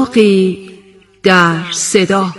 شوقی در صدا.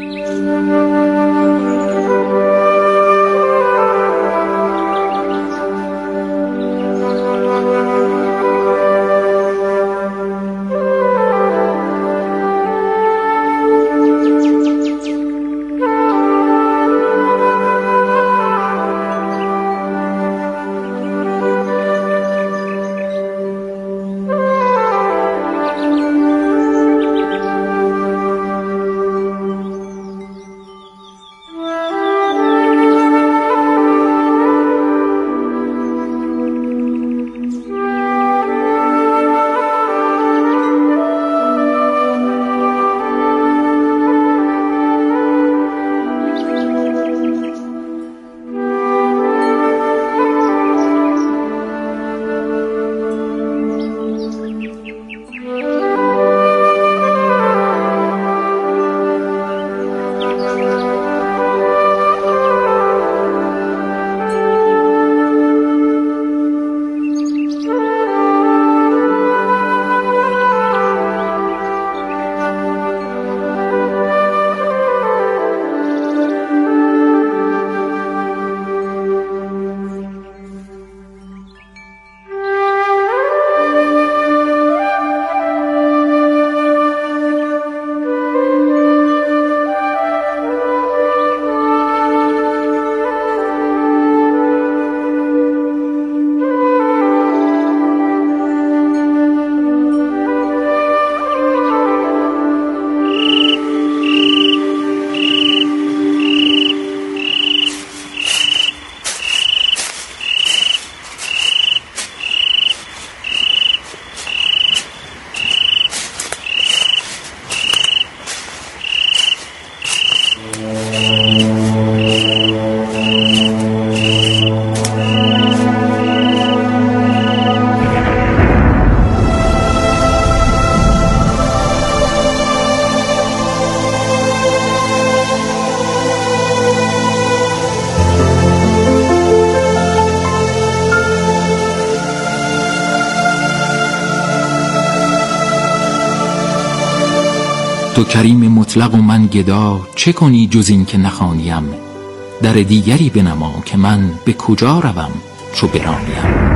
تو کریم مطلق و من گدا، چه کنی جز این که نخوانیم؟ در دیگری بنما که من به کجا روم چو برانیم.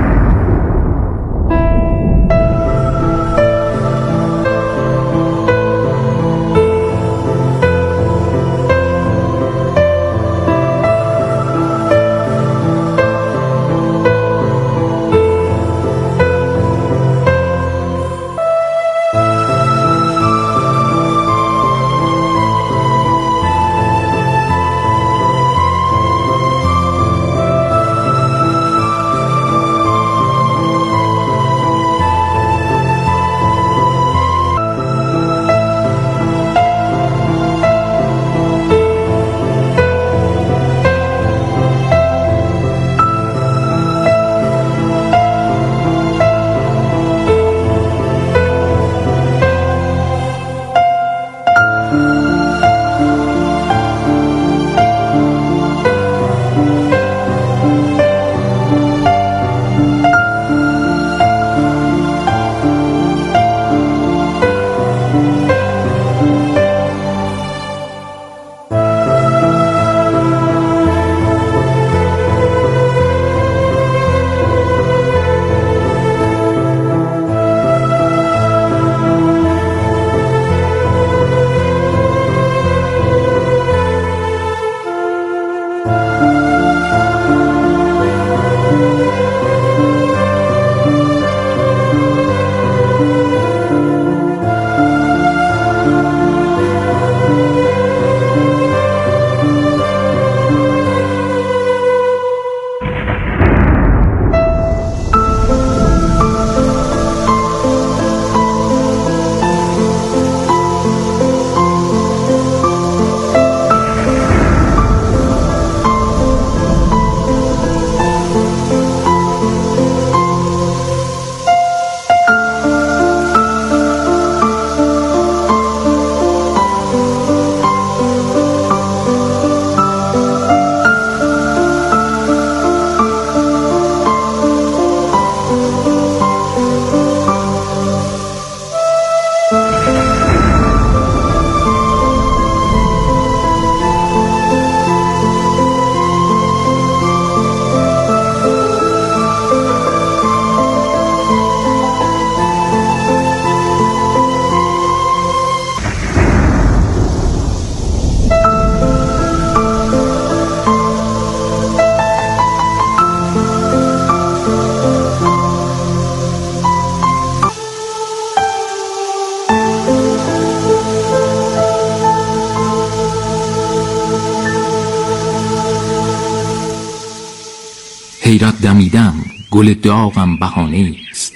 غیرت دمیدم، گل داغم بهانه‌ایست.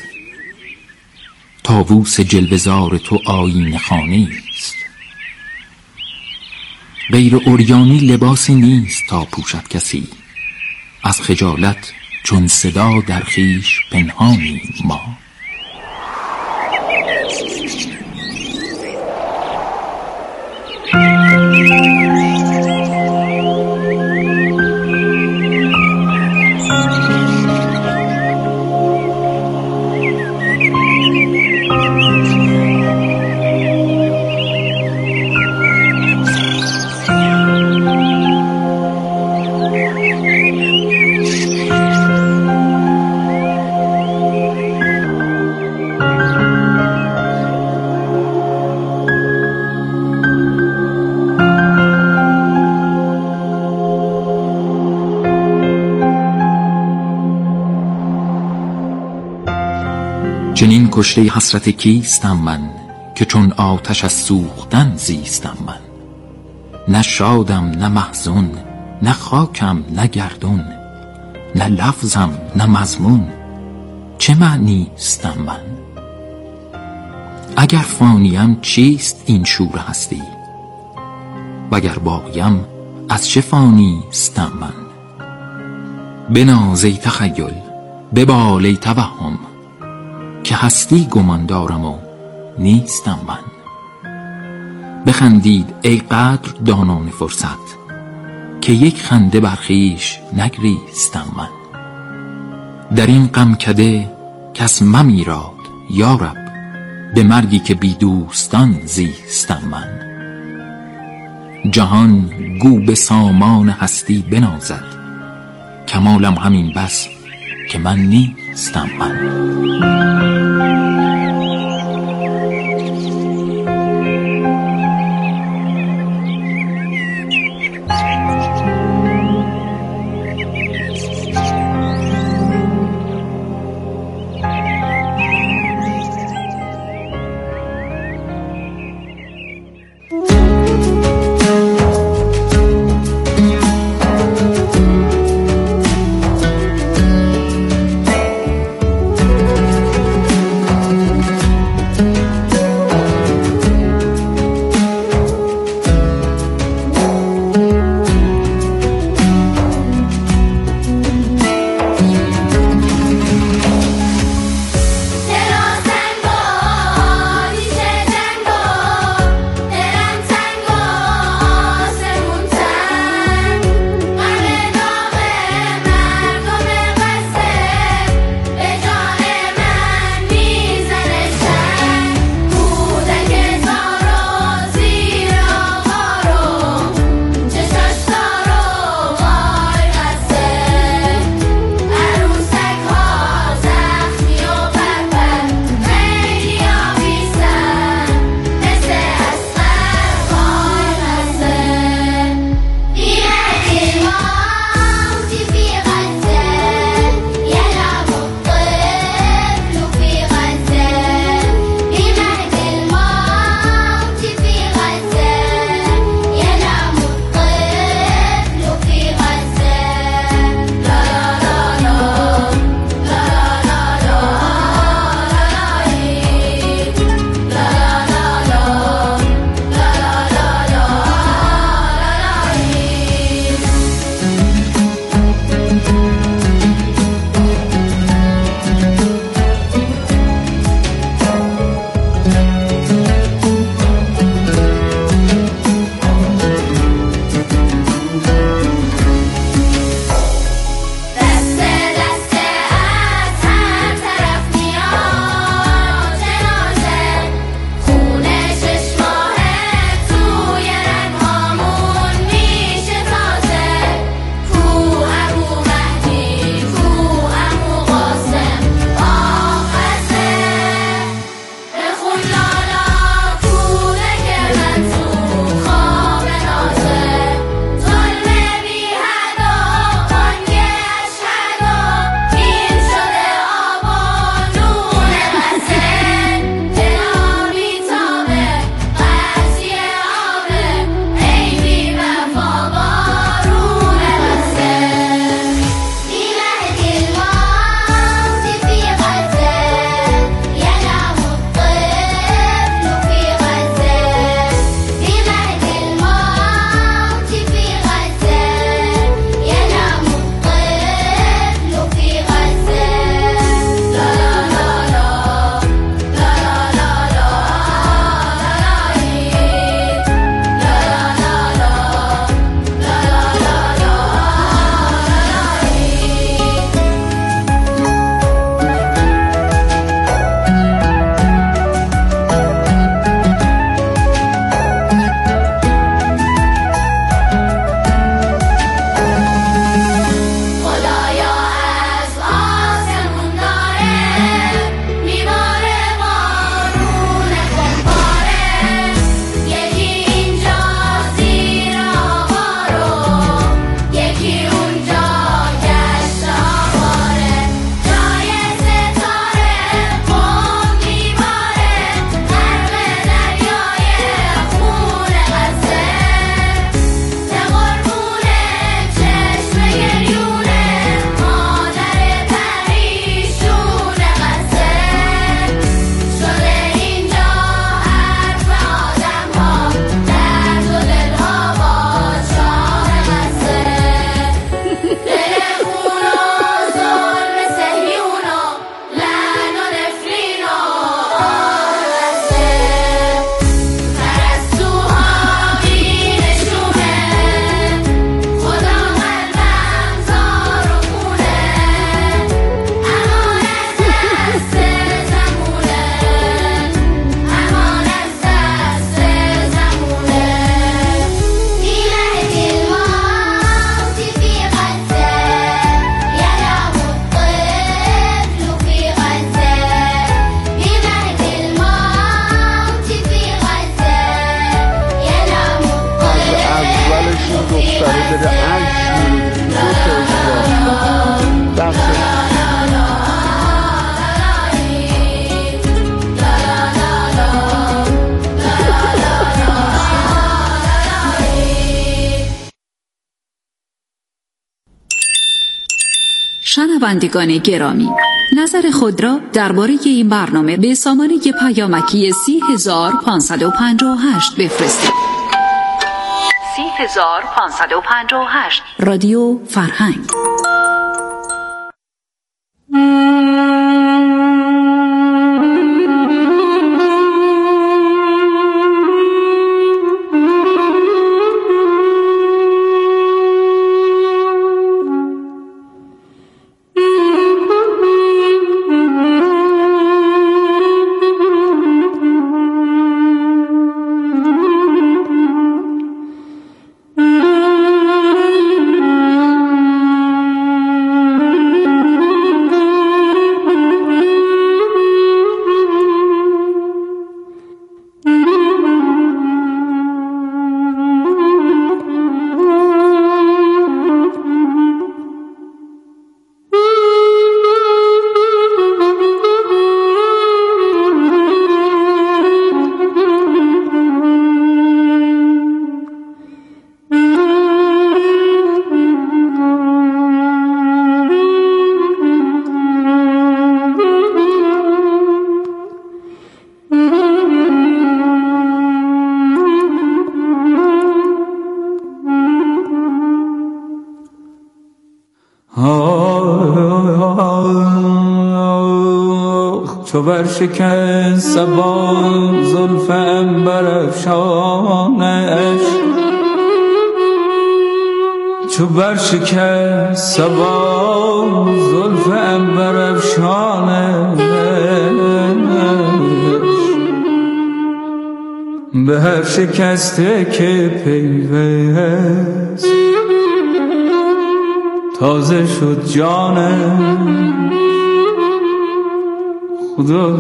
طاووس جلوه‌زار تو آیینه خانه‌ایست. غیر عریانی لباسی نیست تا پوشد کسی، از خجالت چون صدا در خویش پنهانیم ما. چنین کشته حسرت کیستم من، که چون آتش از سوختن زیستم من. نه شادم نه محزون، نه خاکم نه گردون، نه لفظم نه مضمون، چه معنیستم من؟ اگر فانیم چیست این شور هستی؟ وگر باقیم از چه فانیستم من؟ بناز ای تخیل، ببال ای توهم، که هستی گمان دارم و نیستم من. بخندید ای قدر دانان فرصت، که یک خنده بر خویش نگریستم من. در این غمکده کس ممیراد یارب، به مرگی که بی دوستان زیستم من. جهان گو به سامان هستی بنازد، کمالم همین بس که من نیستم من. شنوندگان گرامی، نظر خود را درباره این برنامه به سامانه پیامکی 30558 بفرستید. 30558 رادیو فرهنگ. چو برشکست صبا زلف عنبرافشانش، چو برشکست صبا زلف عنبرافشانش، به هر شکسته که پیوست تازه شد جانش. خدا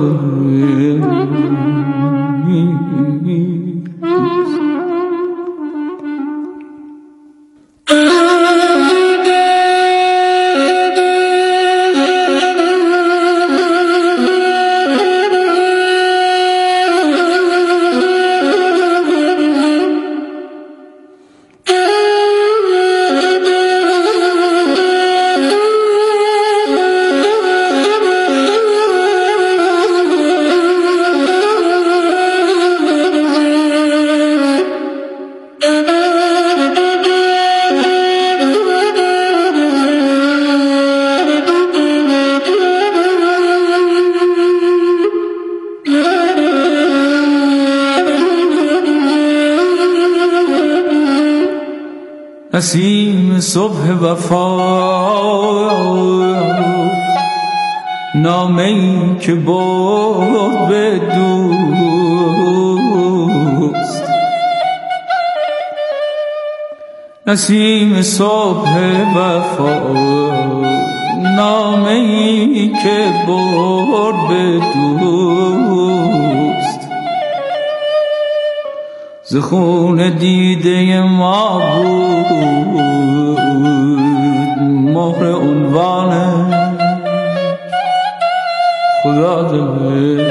نسیم صبح وفا، نامه‌ای که برد به دوست. نسیم صبح وفا، نامه‌ای که برد به دوست. ز خون دیده ما بود مهر عنوانش. خدا دل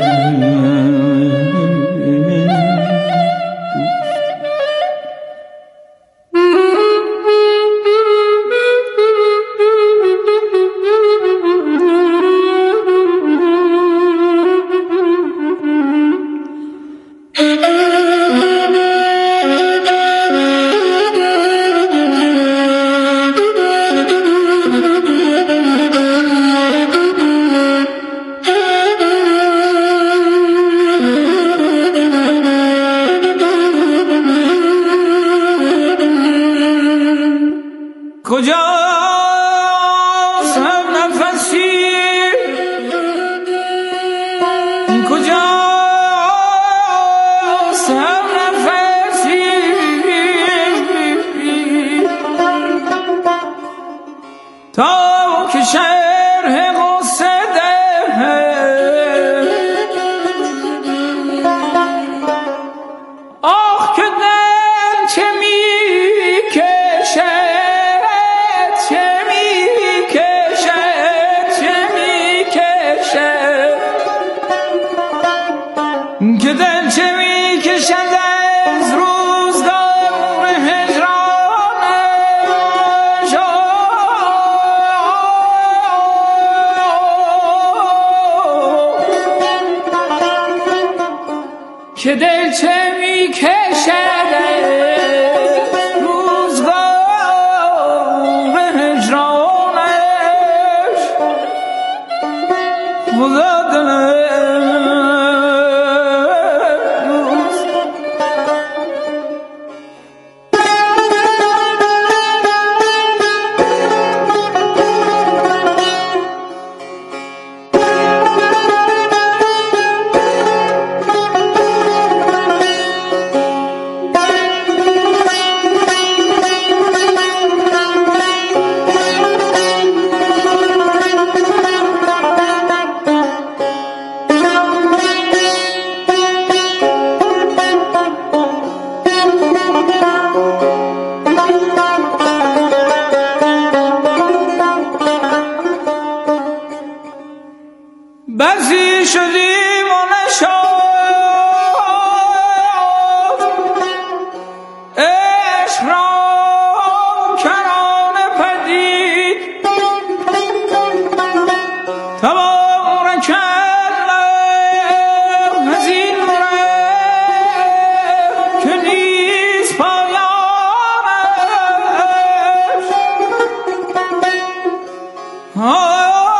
که دلچه می کشد روزگار هجرانش خدا بعضی شدیم و نشد عشق را کرانه پدید تبار کلم از این ره که نیست پایانش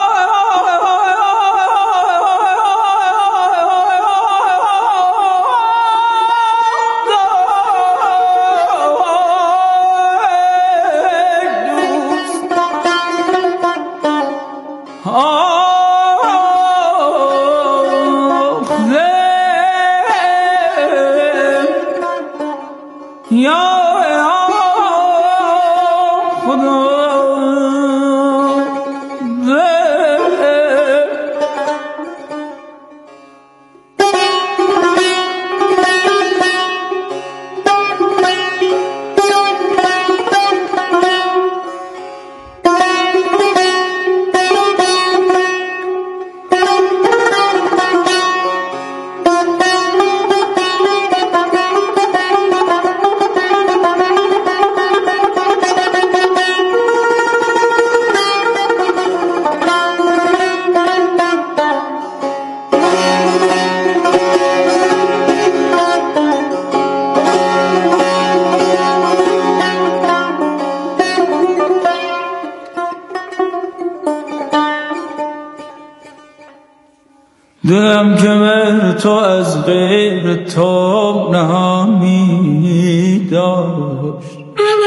دلم که مهر تو از غیر تو نهان می داشت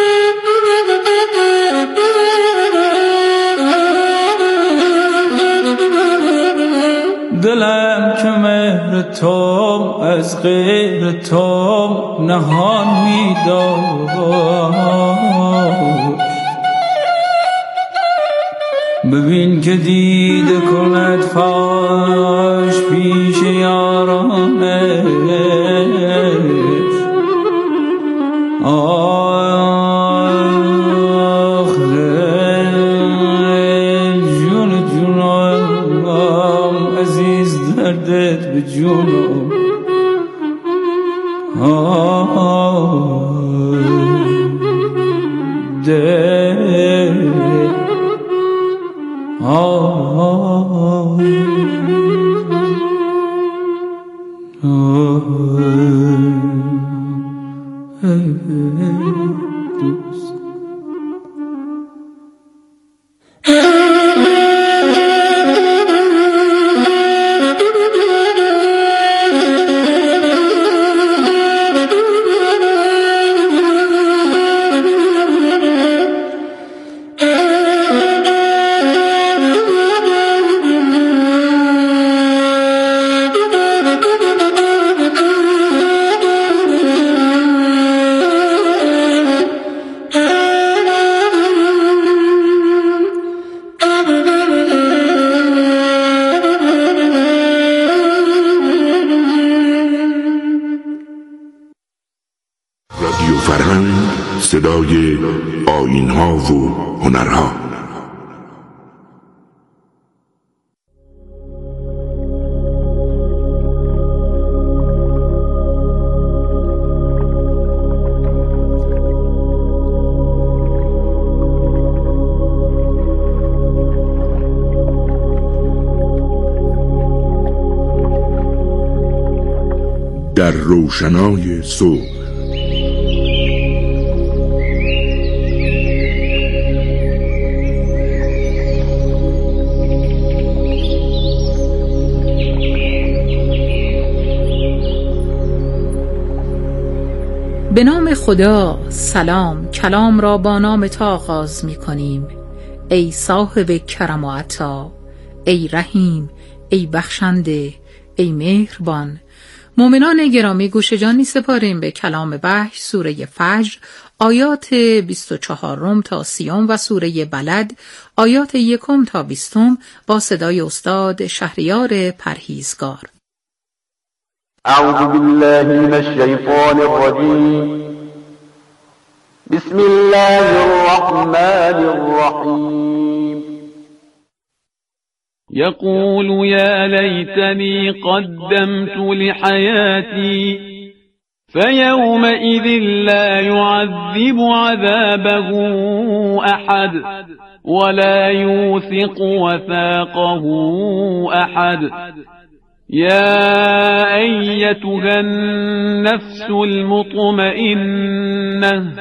دلم که مهر تو از غیر تو نهان می داشت ببین که دیده کند فاش پیش یارانش آخ جون جونم عزیز دردت به جونم صدای آیین‌ها و هنرها. در روشنای صبح. به نام خدا. سلام. کلام را با نام تو آغاز می کنیم. ای صاحب کرم و عطا، ای رحیم، ای بخشنده، ای مهربان. مؤمنان گرامی، گوش جان می سپاریم به کلام وحی، سوره فجر آیات 24 تا 30 و سوره بلد آیات 1 تا 20 با صدای استاد شهریار پرهیزگار. اعوذ بالله من الشیطان الرجیم. بسم الله الرحمن الرحیم. يقول يا ليتني قدمت لحياتي فيومئذ لا يعذب عذابه أحد ولا يوثق وثاقه أحد. يا أيتها النفس المطمئنة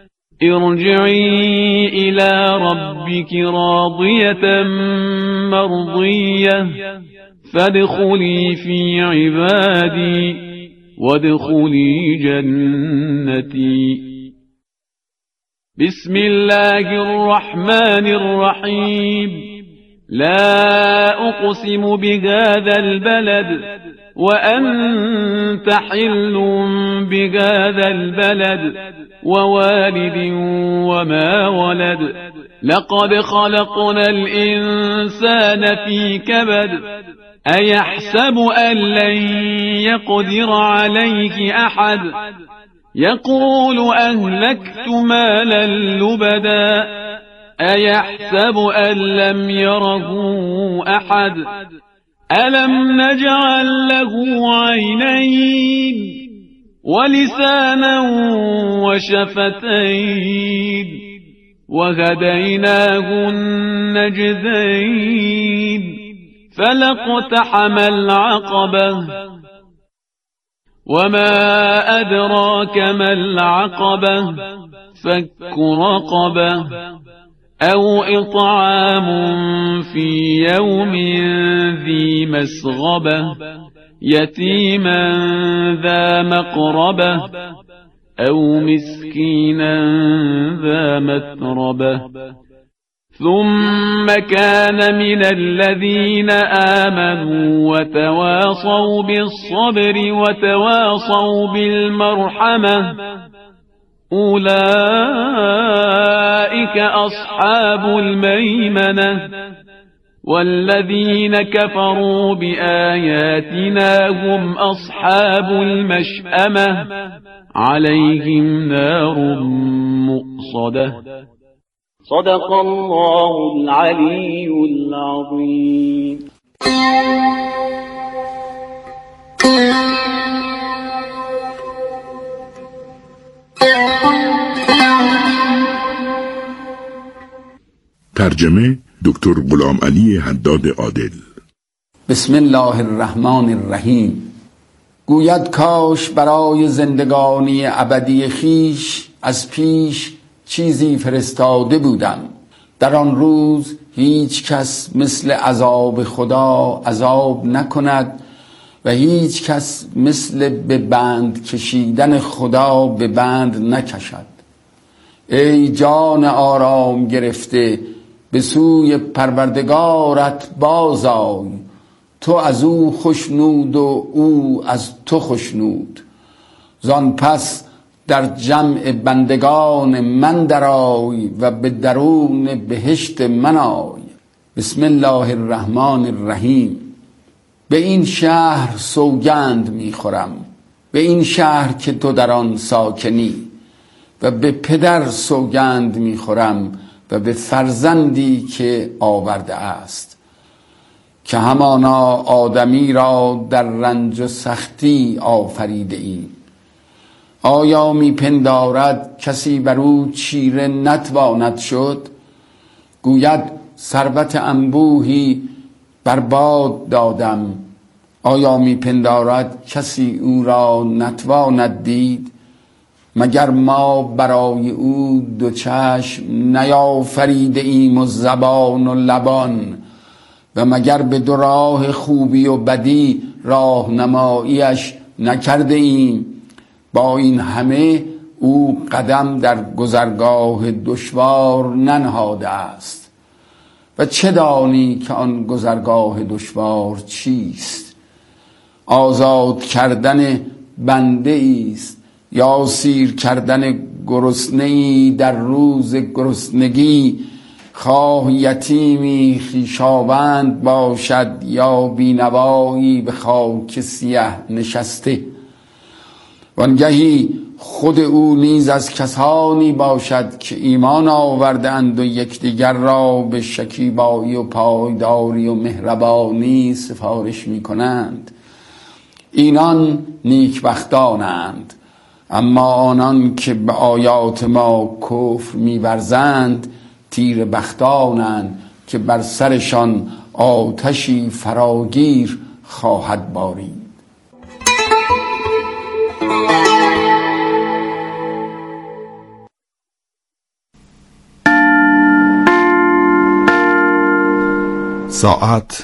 ارجعي إلى ربك راضية مرضية فادخلي في عبادي وادخلي جنتي. بسم الله الرحمن الرحيم. لا أقسم بهذا البلد وأنت حل بهذا البلد ووالد وما ولد. لقد خلقنا الإنسان في كبد أيحسب أن لن يقدر عليه أحد يقول أهلكت مالا لبدا أيحسب أن لم يره أحد ألم نجعل له عينين ولسانا وشفتين وهديناه النجدين فلاقتحم العقبة وما أدراك ما العقبة فك رقبة أو إطعام في يوم ذي مسغبة يتيما ذا مقربة أو مسكينا ذا متربة ثم كان من الذين آمنوا وتواصوا بالصبر وتواصوا بالمرحمة أولئك أصحاب الميمنة. والذين كفروا بآياتنا هم أصحاب المشأمة عليهم نار مؤصدة. صدق الله العلي العظيم. ترجمه دکتر غلام علی حداد عادل. بسم الله الرحمن الرحیم. گوید کاش برای زندگانی ابدی خیش از پیش چیزی فرستاده بودم. در آن روز هیچ کس مثل عذاب خدا عذاب نکند و هیچ کس مثل به بند کشیدن خدا به بند نکشد. ای جان آرام گرفته، به سوی پروردگارت بازآی. تو از او خوشنود و او از تو خوشنود. زان پس در جمع بندگان من درآی و به درون بهشت من آی. بسم الله الرحمن الرحیم. به این شهر سوگند میخورم، به این شهر که تو در آن ساکنی، و به پدر سوگند میخورم و به فرزندی که آورده است، که همانا آدمی را در رنج و سختی آفریده ایم. آیا میپندارد کسی بر او چیره نتواند شد؟ گوید ثروت انبوهی برباد دادم، آیا میپندارد کسی او را نتواند دید؟ مگر ما برای او دو چشم نیافریده ایم و زبان و لبان؟ و مگر به دو راه خوبی و بدی راهنماییش نکرده ایم؟ با این همه او قدم در گذرگاه دشوار ننهاده است. و چه دانی که آن گذرگاه دشوار چیست؟ آزاد کردن بنده است یا سیر کردن گرسنه‌ای در روز گرسنگی، خواه یتیمی خویشاوند باشد یا بینوایی به خاک سیه نشسته. وانگهی خود او نیز از کسانی باشد که ایمان آوردند و یکدیگر را به شکیبایی و پایداری و مهربانی سفارش می کنند. اینان نیکبختانند. اما آنان که به آیات ما کفر می‌ورزند تیر بختانند که بر سرشان آتشی فراگیر خواهد بارید. ساعت